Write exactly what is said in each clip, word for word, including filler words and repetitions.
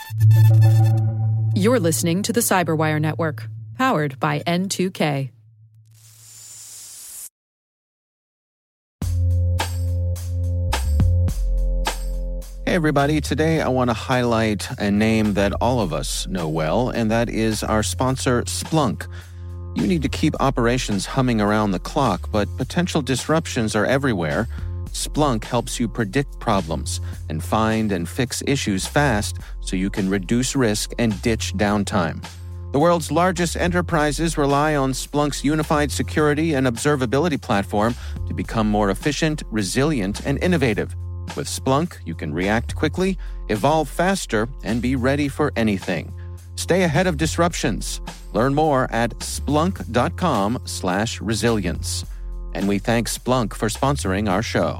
You're listening to the Cyberwire Network, powered by N two K. Hey everybody, today I want to highlight a name that all of us know well, and that is our sponsor, Splunk. You need to keep operations humming around the clock, but potential disruptions are everywhere. Splunk helps you predict problems and find and fix issues fast so you can reduce risk and ditch downtime. The world's largest enterprises rely on Splunk's unified security and observability platform to become more efficient, resilient, and innovative. With Splunk, you can react quickly, evolve faster, and be ready for anything. Stay ahead of disruptions. Learn more at splunk.com slash resilience. And we thank Splunk for sponsoring our show.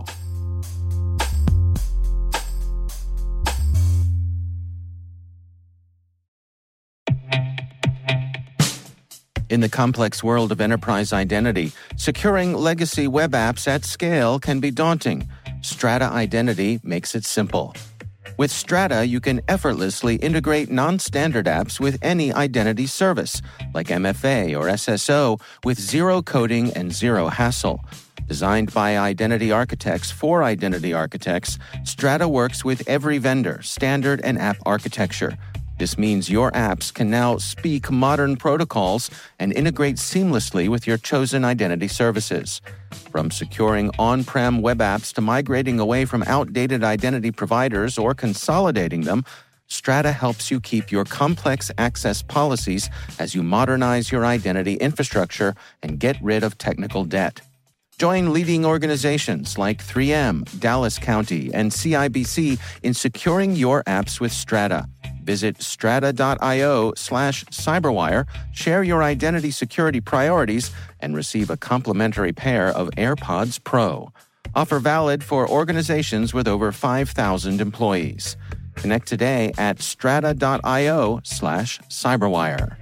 In the complex world of enterprise identity, securing legacy web apps at scale can be daunting. Strata Identity makes it simple. With Strata, you can effortlessly integrate non-standard apps with any identity service, like M F A or S S O, with zero coding and zero hassle. Designed by identity architects for identity architects, Strata works with every vendor, standard, and app architecture. This means your apps can now speak modern protocols and integrate seamlessly with your chosen identity services. From securing on-prem web apps to migrating away from outdated identity providers or consolidating them, Strata helps you keep your complex access policies as you modernize your identity infrastructure and get rid of technical debt. Join leading organizations like three M, Dallas County, and C I B C in securing your apps with Strata. Visit strata.io slash cyberwire, share your identity security priorities, and receive a complimentary pair of AirPods Pro. Offer valid for organizations with over five thousand employees. Connect today at strata.io slash cyberwire.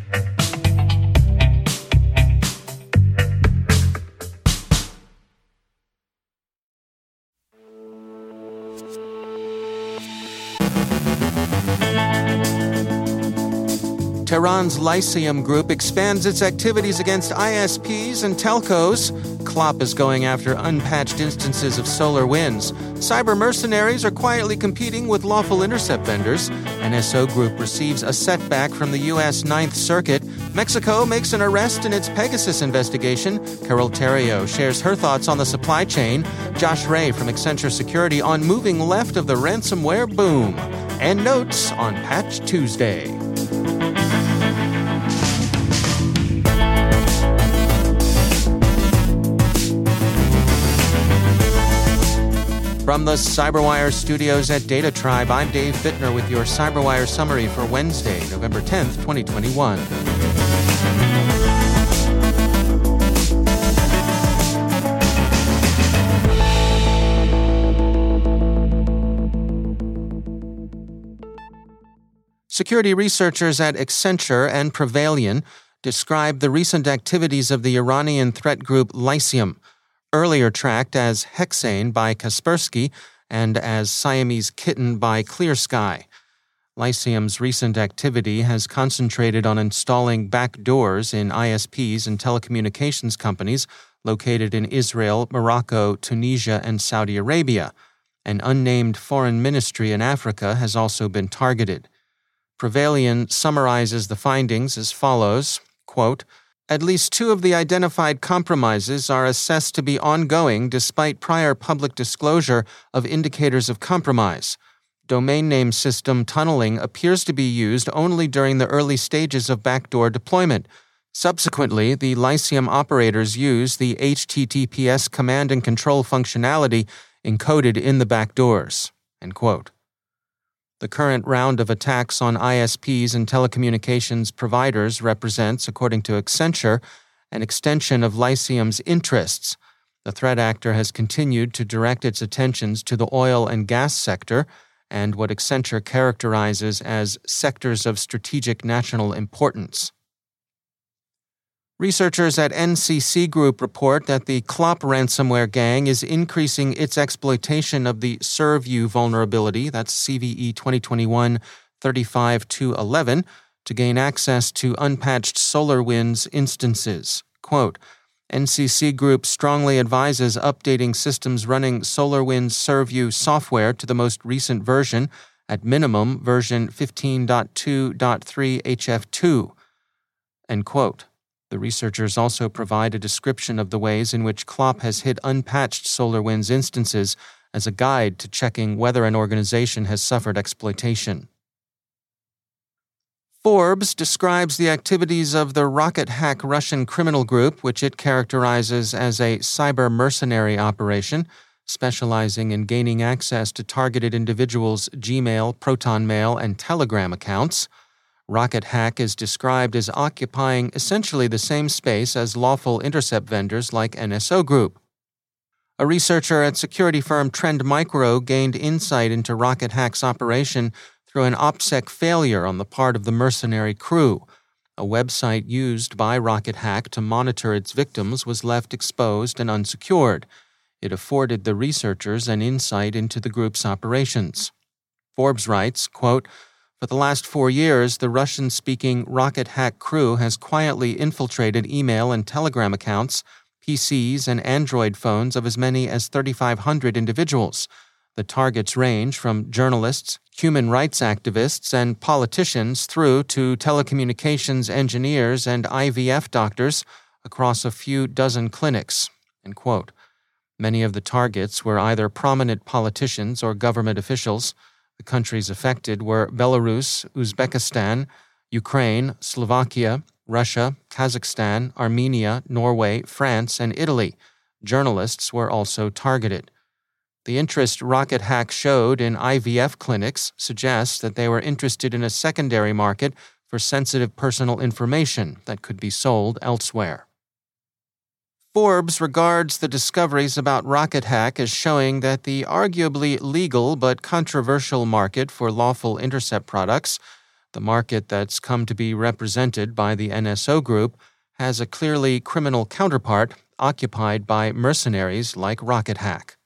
Tehran's Lyceum Group expands its activities against I S Ps and telcos. Clop is going after unpatched instances of SolarWinds. Cyber mercenaries are quietly competing with lawful intercept vendors. N S O Group receives a setback from the U S Ninth Circuit. Mexico makes an arrest in its Pegasus investigation. Carol Terrio shares her thoughts on the supply chain. Josh Ray from Accenture Security on moving left of the ransomware boom. And notes on Patch Tuesday. From the Cyberwire studios at Data Tribe, I'm Dave Bittner with your Cyberwire summary for Wednesday, November tenth, twenty twenty-one. Security researchers at Accenture and Prevalion describe the recent activities of the Iranian threat group Lyceum, earlier tracked as Hexane by Kaspersky and as Siamese Kitten by ClearSky. Lyceum's recent activity has concentrated on installing backdoors in I S Ps and telecommunications companies located in Israel, Morocco, Tunisia, and Saudi Arabia. An unnamed foreign ministry in Africa has also been targeted. Prevalion summarizes the findings as follows, quote, "At least two of the identified compromises are assessed to be ongoing despite prior public disclosure of indicators of compromise. Domain name system tunneling appears to be used only during the early stages of backdoor deployment. Subsequently, the Lyceum operators use the H T T P S command and control functionality encoded in the backdoors." End quote. The current round of attacks on I S Ps and telecommunications providers represents, according to Accenture, an extension of Lyceum's interests. The threat actor has continued to direct its attentions to the oil and gas sector and what Accenture characterizes as sectors of strategic national importance. Researchers at N C C Group report that the Clop ransomware gang is increasing its exploitation of the ServU vulnerability, that's C V E twenty twenty-one thirty-five two eleven to gain access to unpatched SolarWinds instances. Quote, N C C Group strongly advises updating systems running SolarWinds ServU software to the most recent version, at minimum version fifteen point two point three H F two. End quote. The researchers also provide a description of the ways in which Clop has hit unpatched SolarWinds instances as a guide to checking whether an organization has suffered exploitation. Forbes describes the activities of the Rocket Hack Russian criminal group, which it characterizes as a cyber mercenary operation, specializing in gaining access to targeted individuals' Gmail, ProtonMail, and Telegram accounts. Rocket Hack is described as occupying essentially the same space as lawful intercept vendors like N S O Group. A researcher at security firm Trend Micro gained insight into Rocket Hack's operation through an OPSEC failure on the part of the mercenary crew. A website used by Rocket Hack to monitor its victims was left exposed and unsecured. It afforded the researchers an insight into the group's operations. Forbes writes, quote, For the last four years, the Russian-speaking Rocket Hack crew has quietly infiltrated email and Telegram accounts, P Cs, and Android phones of as many as thirty-five hundred individuals. The targets range from journalists, human rights activists, and politicians through to telecommunications engineers and I V F doctors across a few dozen clinics. End quote. Many of the targets were either prominent politicians or government officials. The countries affected were Belarus, Uzbekistan, Ukraine, Slovakia, Russia, Kazakhstan, Armenia, Norway, France, and Italy. Journalists were also targeted. The interest Rocket Hack showed in I V F clinics suggests that they were interested in a secondary market for sensitive personal information that could be sold elsewhere. Forbes regards the discoveries about Rocket Hack as showing that the arguably legal but controversial market for lawful intercept products, the market that's come to be represented by the N S O Group, has a clearly criminal counterpart occupied by mercenaries like Rocket Hack.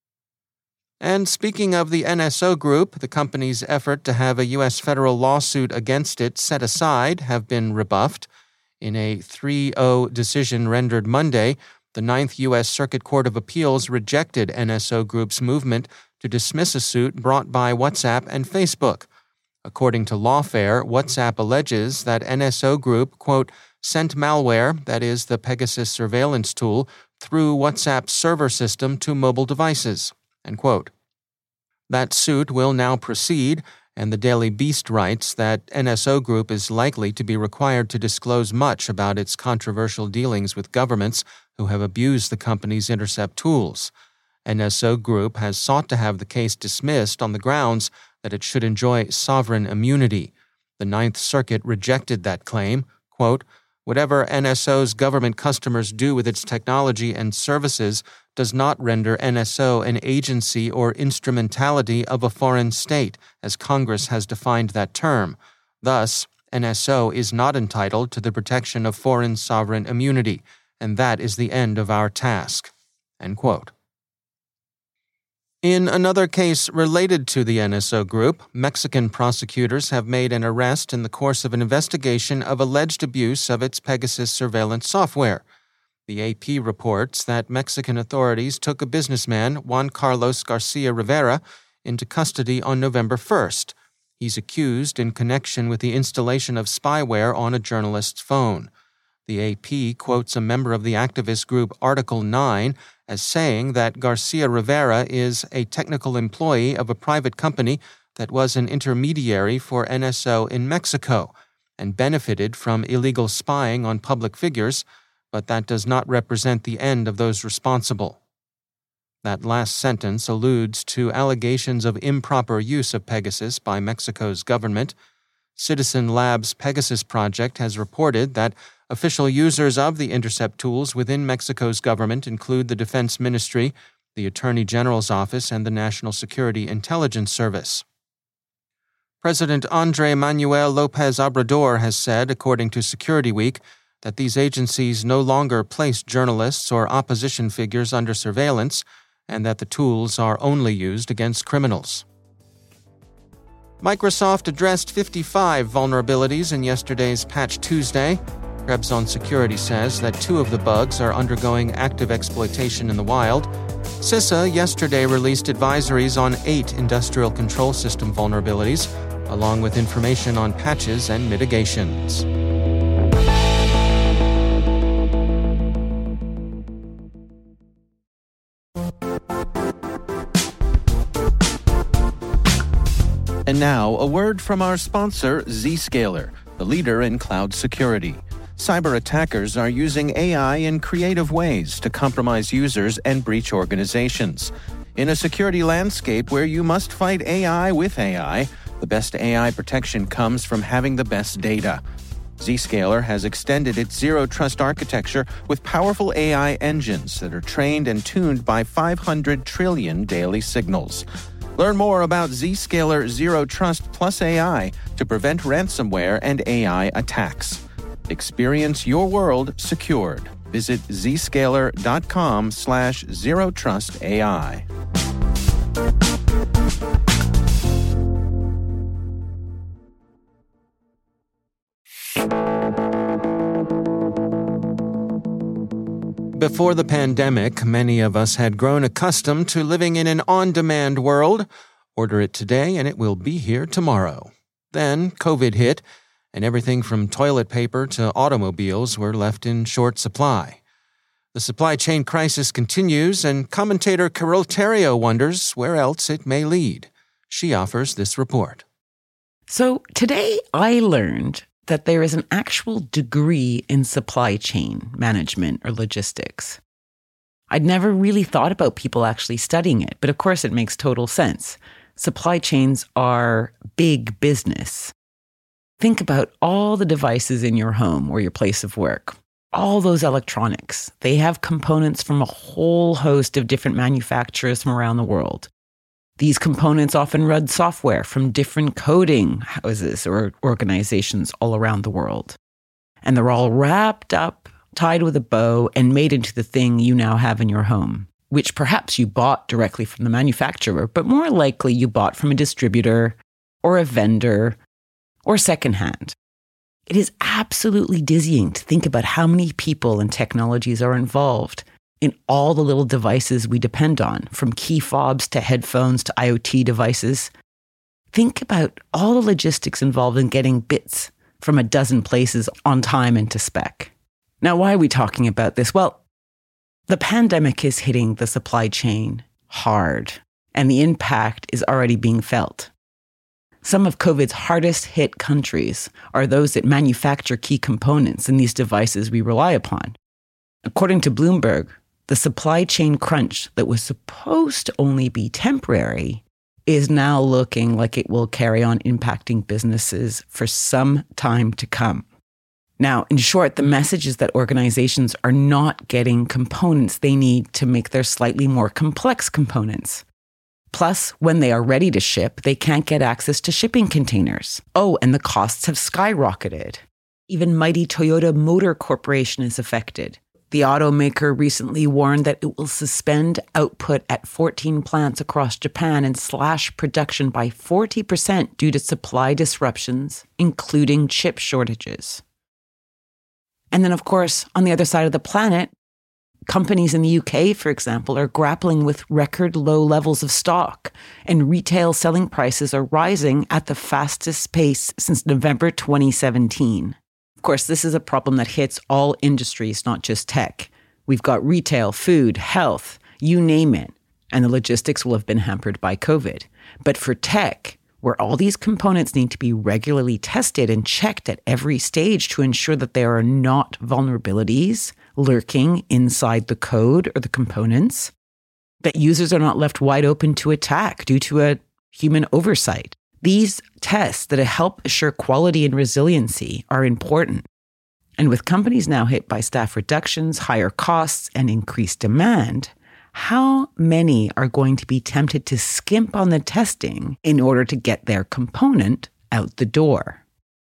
And speaking of the N S O Group, the company's effort to have a U S federal lawsuit against it set aside have been rebuffed. In a three oh decision rendered Monday, the Ninth U S Circuit Court of Appeals rejected N S O Group's movement to dismiss a suit brought by WhatsApp and Facebook. According to Lawfare, WhatsApp alleges that N S O Group, quote, sent malware, that is the Pegasus surveillance tool, through WhatsApp's server system to mobile devices. End quote. That suit will now proceed, and the Daily Beast writes that N S O Group is likely to be required to disclose much about its controversial dealings with governments who have abused the company's intercept tools. N S O Group has sought to have the case dismissed on the grounds that it should enjoy sovereign immunity. The Ninth Circuit rejected that claim, quote, Whatever N S O's government customers do with its technology and services does not render N S O an agency or instrumentality of a foreign state, as Congress has defined that term. Thus, N S O is not entitled to the protection of foreign sovereign immunity, and that is the end of our task. End quote. In another case related to the N S O Group, Mexican prosecutors have made an arrest in the course of an investigation of alleged abuse of its Pegasus surveillance software. The A P reports that Mexican authorities took a businessman, Juan Carlos Garcia Rivera, into custody on November first. He's accused in connection with the installation of spyware on a journalist's phone. The A P quotes a member of the activist group Article nine as saying that Garcia Rivera is a technical employee of a private company that was an intermediary for N S O in Mexico and benefited from illegal spying on public figures, but that does not represent the end of those responsible. That last sentence alludes to allegations of improper use of Pegasus by Mexico's government. Citizen Labs' Pegasus project has reported that official users of the intercept tools within Mexico's government include the Defense Ministry, the Attorney General's Office, and the National Security Intelligence Service. President Andrés Manuel López Obrador has said, according to Security Week, that these agencies no longer place journalists or opposition figures under surveillance, and that the tools are only used against criminals. Microsoft addressed fifty-five vulnerabilities in yesterday's Patch Tuesday. Krebs on Security says that two of the bugs are undergoing active exploitation in the wild. CISA yesterday released advisories on eight industrial control system vulnerabilities, along with information on patches and mitigations. And now, a word from our sponsor, Zscaler, the leader in cloud security. Cyber attackers are using A I in creative ways to compromise users and breach organizations. In a security landscape where you must fight A I with A I, the best A I protection comes from having the best data. Zscaler has extended its zero-trust architecture with powerful A I engines that are trained and tuned by five hundred trillion daily signals. Learn more about Zscaler Zero Trust Plus A I to prevent ransomware and A I attacks. Experience your world secured. Visit zscaler.com slash zero trust AI. Before the pandemic, many of us had grown accustomed to living in an on-demand world. Order it today and it will be here tomorrow. Then COVID hit, and everything from toilet paper to automobiles were left in short supply. The supply chain crisis continues, and commentator Carol Theriault wonders where else it may lead. She offers this report. So today I learned that there is an actual degree in supply chain management or logistics. I'd never really thought about people actually studying it, but of course it makes total sense. Supply chains are big business. Think about all the devices in your home or your place of work. All those electronics. They have components from a whole host of different manufacturers from around the world. These components often run software from different coding houses or organizations all around the world. And they're all wrapped up, tied with a bow, and made into the thing you now have in your home, which perhaps you bought directly from the manufacturer, but more likely you bought from a distributor or a vendor or secondhand. It is absolutely dizzying to think about how many people and technologies are involved in all the little devices we depend on, from key fobs to headphones to IoT devices. Think about all the logistics involved in getting bits from a dozen places on time and to spec. Now, why are we talking about this? Well, the pandemic is hitting the supply chain hard, and the impact is already being felt. Some of COVID's hardest hit countries are those that manufacture key components in these devices we rely upon. According to Bloomberg, the supply chain crunch that was supposed to only be temporary is now looking like it will carry on impacting businesses for some time to come. Now, in short, the message is that organizations are not getting components they need to make their slightly more complex components. Plus, when they are ready to ship, they can't get access to shipping containers. Oh, and the costs have skyrocketed. Even mighty Toyota Motor Corporation is affected. The automaker recently warned that it will suspend output at fourteen plants across Japan and slash production by forty percent due to supply disruptions, including chip shortages. And then, of course, on the other side of the planet, companies in the U K, for example, are grappling with record low levels of stock, and retail selling prices are rising at the fastest pace since November twenty seventeen. Of course, this is a problem that hits all industries, not just tech. We've got retail, food, health, you name it, and the logistics will have been hampered by COVID. But for tech, where all these components need to be regularly tested and checked at every stage to ensure that there are not vulnerabilities lurking inside the code or the components, that users are not left wide open to attack due to a human oversight. These tests that help assure quality and resiliency are important. And with companies now hit by staff reductions, higher costs, and increased demand, how many are going to be tempted to skimp on the testing in order to get their component out the door?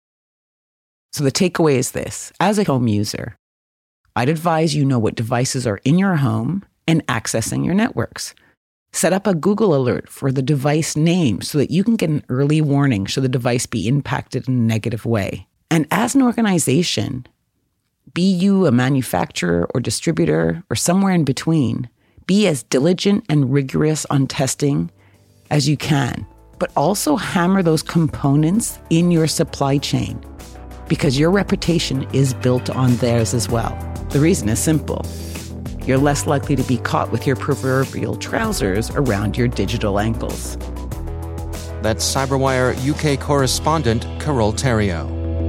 So the takeaway is this. As a home user, I'd advise you know what devices are in your home and accessing your networks. Set up a Google alert for the device name so that you can get an early warning should the device be impacted in a negative way. And as an organization, be you a manufacturer or distributor or somewhere in between, be as diligent and rigorous on testing as you can, but also hammer those components in your supply chain because your reputation is built on theirs as well. The reason is simple. You're less likely to be caught with your proverbial trousers around your digital ankles. That's CyberWire U K correspondent Carole Theriault.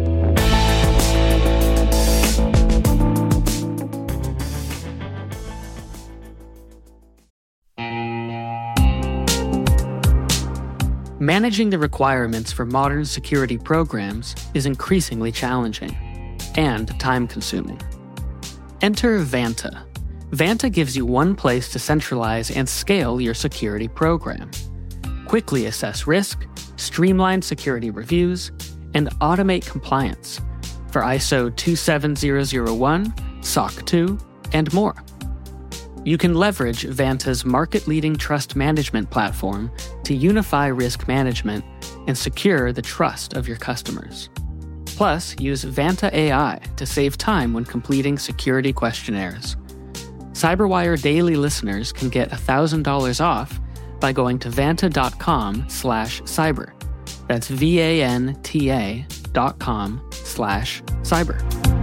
Managing the requirements for modern security programs is increasingly challenging and time-consuming. Enter Vanta. Vanta gives you one place to centralize and scale your security program. Quickly assess risk, streamline security reviews, and automate compliance for I S O two seven zero zero one, S O C two, and more. You can leverage Vanta's market-leading trust management platform to unify risk management and secure the trust of your customers. Plus, use Vanta A I to save time when completing security questionnaires. CyberWire Daily listeners can get one thousand dollars off by going to vanta.com slash cyber. That's V-A-N-T-A dot com slash cyber.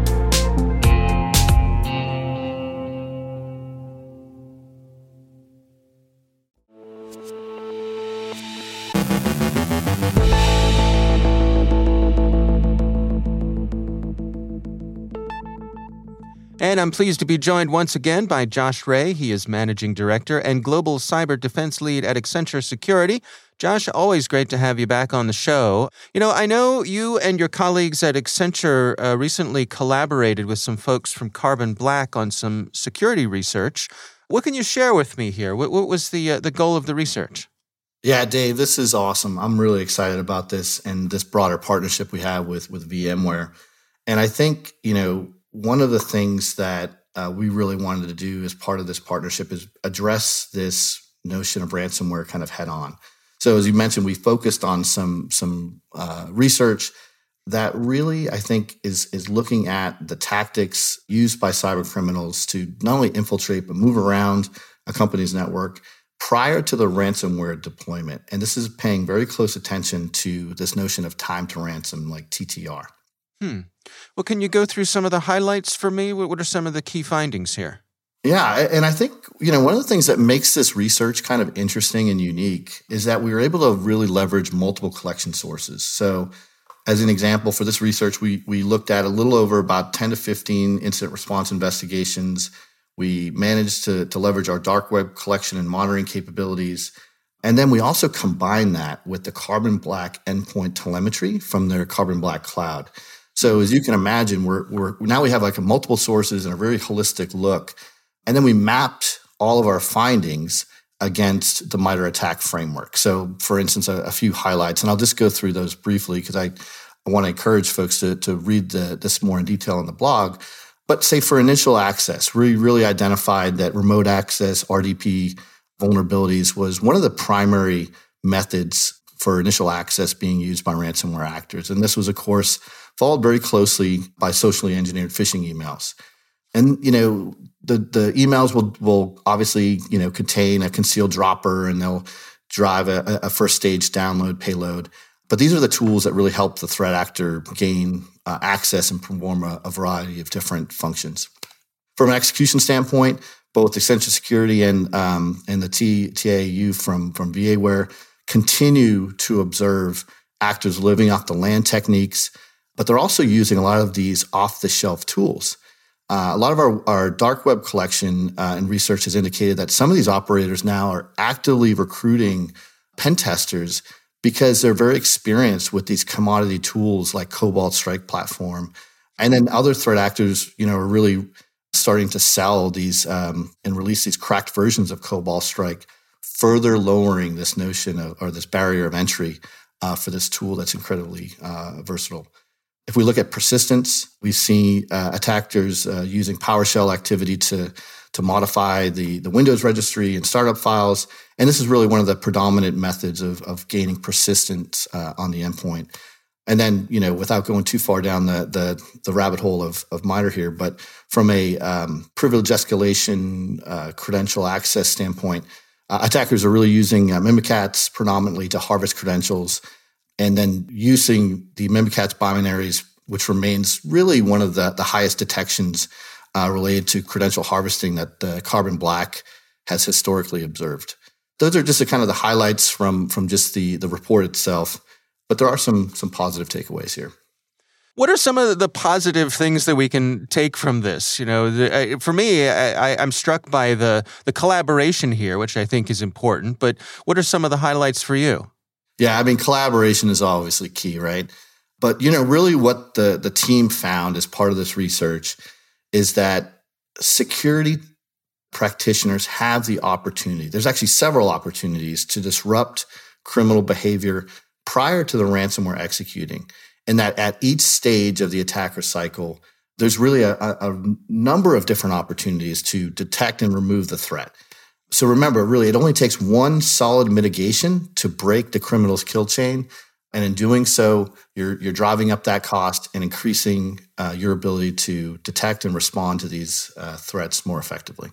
And I'm pleased to be joined once again by Josh Ray. He is Managing Director and Global Cyber Defense Lead at Accenture Security. Josh, always great to have you back on the show. You know, I know you and your colleagues at Accenture uh, recently collaborated with some folks from Carbon Black on some security research. What can you share with me here? What, what was the uh, the goal of the research? Yeah, Dave, this is awesome. I'm really excited about this and this broader partnership we have with, with VMware. And I think, you know, one of the things that uh, we really wanted to do as part of this partnership is address this notion of ransomware kind of head on. So as you mentioned, we focused on some some uh, research that really, I think, is is looking at the tactics used by cyber criminals to not only infiltrate, but move around a company's network prior to the ransomware deployment. And this is paying very close attention to this notion of time to ransom, like T T R. Hmm. Well, can you go through some of the highlights for me? What are some of the key findings here? Yeah, and I think, you know, one of the things that makes this research kind of interesting and unique is that we were able to really leverage multiple collection sources. So as an example, for this research, we we looked at a little over about ten to fifteen incident response investigations. We managed to, to leverage our dark web collection and monitoring capabilities. And then we also combined that with the Carbon Black endpoint telemetry from their Carbon Black cloud. So as you can imagine, we're we're now we have like a multiple sources and a very holistic look. And then we mapped all of our findings against the MITRE ATT&CK framework. So for instance, a, a few highlights, and I'll just go through those briefly because I, I want to encourage folks to, to read the, this more in detail on the blog. But say for initial access, we really identified that remote access R D P vulnerabilities was one of the primary methods for initial access being used by ransomware actors. And this was, of course, followed very closely by socially engineered phishing emails. And, you know, the, the emails will, will obviously, you know, contain a concealed dropper and they'll drive a, a first stage download payload. But these are the tools that really help the threat actor gain uh, access and perform a, a variety of different functions. From an execution standpoint, both Accenture Security and um, and the T, T A U from, from VMware continue to observe actors living off the land techniques, but they're also using a lot of these off-the-shelf tools. Uh, a lot of our, our dark web collection uh, and research has indicated that some of these operators now are actively recruiting pen testers because they're very experienced with these commodity tools like Cobalt Strike platform. And then other threat actors, you know, are really starting to sell these um, and release these cracked versions of Cobalt Strike, further lowering this notion of, or this barrier of entry uh, for this tool that's incredibly uh, versatile. If we look at persistence, we see uh, attackers uh, using PowerShell activity to, to modify the, the Windows registry and startup files. And this is really one of the predominant methods of, of gaining persistence uh, on the endpoint. And then, you know, without going too far down the the, the rabbit hole of, of MITRE here, but from a um, privilege escalation, uh, credential access standpoint, uh, attackers are really using uh, Mimikatz predominantly to harvest credentials, and then using the Mimikatz binaries, which remains really one of the, the highest detections uh, related to credential harvesting that uh, Carbon Black has historically observed. Those are just the kind of the highlights from, from just the, the report itself. But there are some some positive takeaways here. What are some of the positive things that we can take from this? You know, the, uh, for me, I, I, I'm struck by the the collaboration here, which I think is important. But what are some of the highlights for you? Yeah, I mean, collaboration is obviously key, right? But, you know, really what the, the team found as part of this research is that security practitioners have the opportunity. There's actually several opportunities to disrupt criminal behavior prior to the ransomware executing, and that at each stage of the attacker cycle, there's really a, a number of different opportunities to detect and remove the threat. So remember, really, it only takes one solid mitigation to break the criminal's kill chain. And in doing so, you're, you're driving up that cost and increasing uh, your ability to detect and respond to these uh, threats more effectively.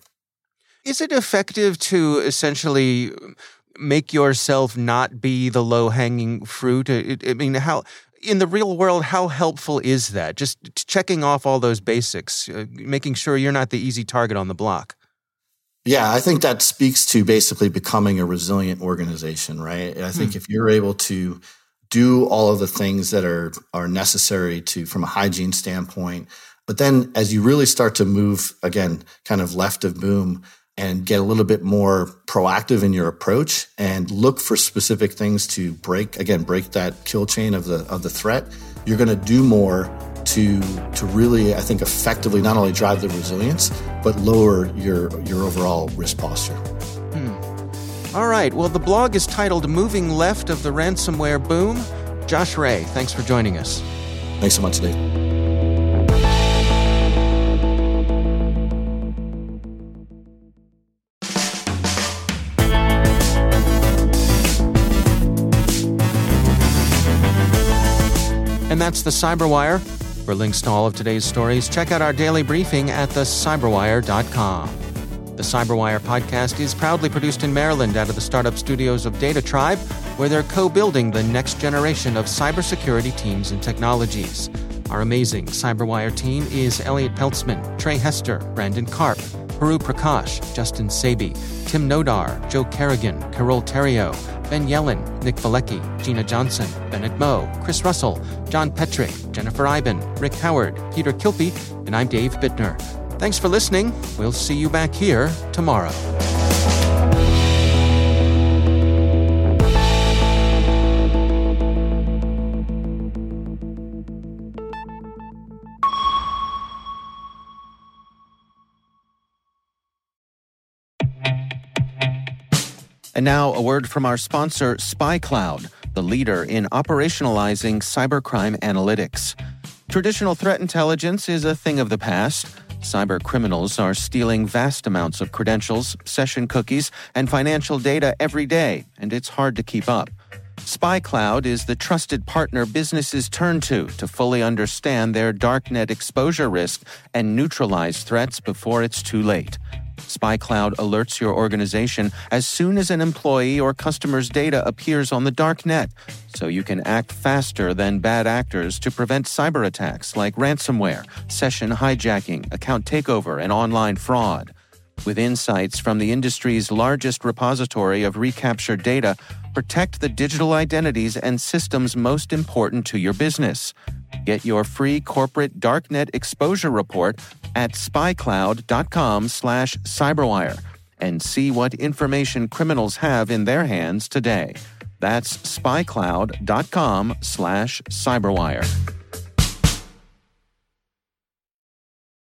Is it effective to essentially make yourself not be the low-hanging fruit? I, I mean, how in the real world, how helpful is that? Just checking off all those basics, uh, making sure you're not the easy target on the block. Yeah, I think that speaks to basically becoming a resilient organization, right? I think hmm. if you're able to do all of the things that are are necessary to from a hygiene standpoint, but then as you really start to move, again, kind of left of boom, and get a little bit more proactive in your approach and look for specific things to break, again, break that kill chain of the of the threat, you're going to do more to to really, I think, effectively not only drive the resilience, but lower your, your overall risk posture. Hmm. All right. Well, the blog is titled Moving Left of the Ransomware Boom. Josh Ray, thanks for joining us. Thanks so much, Dave. And that's the Cyberwire. For links to all of today's stories, check out our daily briefing at the cyberwire dot com. The Cyberwire podcast is proudly produced in Maryland out of the startup studios of Data Tribe, where they're co-building the next generation of cybersecurity teams and technologies. Our amazing Cyberwire team is Elliot Peltzman, Trey Hester, Brandon Karp, Haru Prakash, Justin Sabi, Tim Nodar, Joe Kerrigan, Carol Terrio, Ben Yellen, Nick Valecki, Gina Johnson, Bennett Moe, Chris Russell, John Petrick, Jennifer Iben, Rick Howard, Peter Kilpie, and I'm Dave Bittner. Thanks for listening. We'll see you back here tomorrow. And now a word from our sponsor, SpyCloud, the leader in operationalizing cybercrime analytics. Traditional threat intelligence is a thing of the past. Cyber criminals are stealing vast amounts of credentials, session cookies, and financial data every day, and it's hard to keep up. SpyCloud is the trusted partner businesses turn to to fully understand their darknet exposure risk and neutralize threats before it's too late. SpyCloud alerts your organization as soon as an employee or customer's data appears on the dark net, so you can act faster than bad actors to prevent cyber attacks like ransomware, session hijacking, account takeover, and online fraud. With insights from the industry's largest repository of recaptured data, protect the digital identities and systems most important to your business. Get your free corporate darknet exposure report at spycloud.com slash cyberwire and see what information criminals have in their hands today. That's spycloud.com slash cyberwire.